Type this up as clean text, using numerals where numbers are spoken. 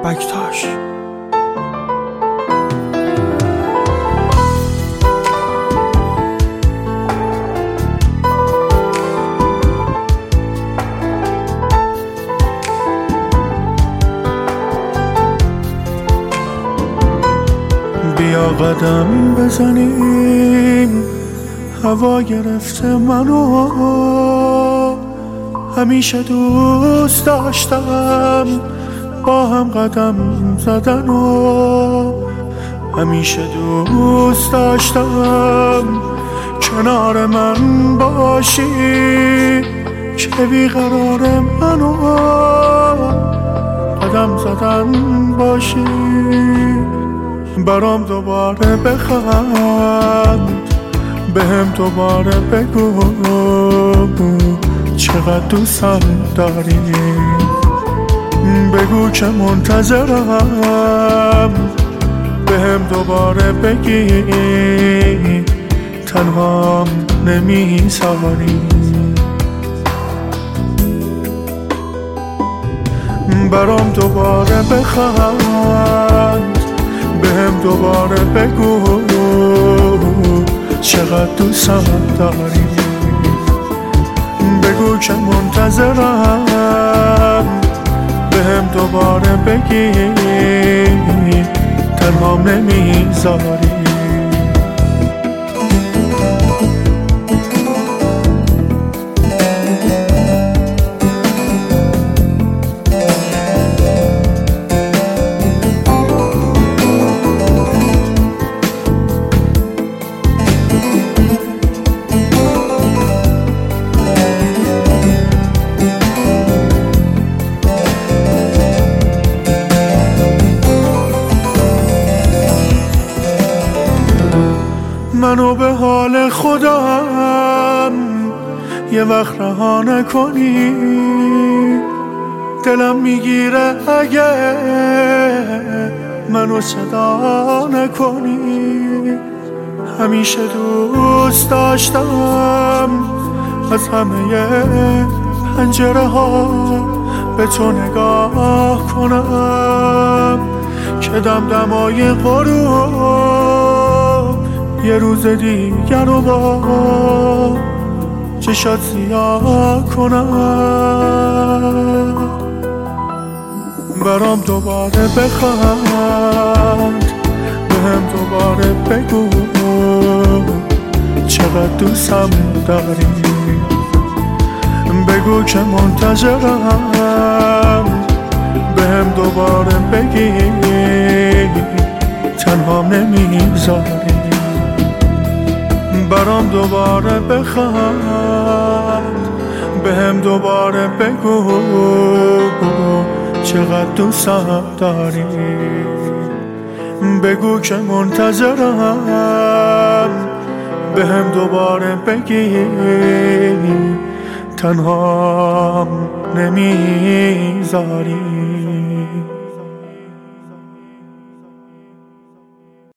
بکتاش. بیا قدم بزنیم، هوا گرفته منو، همیشه دوست داشتم با هم قدم زدن و همیشه دوست داشتم کنار من باشی که بیقرار منو قدم زدن باشی. برام دوباره بخند، بهم دوباره بگو چقدر دوستم داری، بگو که منتظرم، بهم دوباره بگی تنهام نمیذاری. برام دوباره بخند، بهم دوباره بگو چقدر دوستم داری، بگو که منتظرم، بهم دوباره بگی تنهام نمیذاری. منو به حال خودم یه وقت رها نکنی، دلم میگیره اگه منو صدا نکنی. همیشه دوست داشتم از همه پنجره ها به تو نگاه کنم که دمدمای غروب یه روز دیگر رو با چشات سیاه کنم. برام دوباره بخند، بهم دوباره بگو چقدر دوستم داری، بگو که منتظرم، بهم دوباره بگی تنهام نمیذاری. برام دوباره بخند، بهم دوباره بگو چقدر دوستم داری، بگو که منتظرم، بهم دوباره بگی تنهام نمیذاری.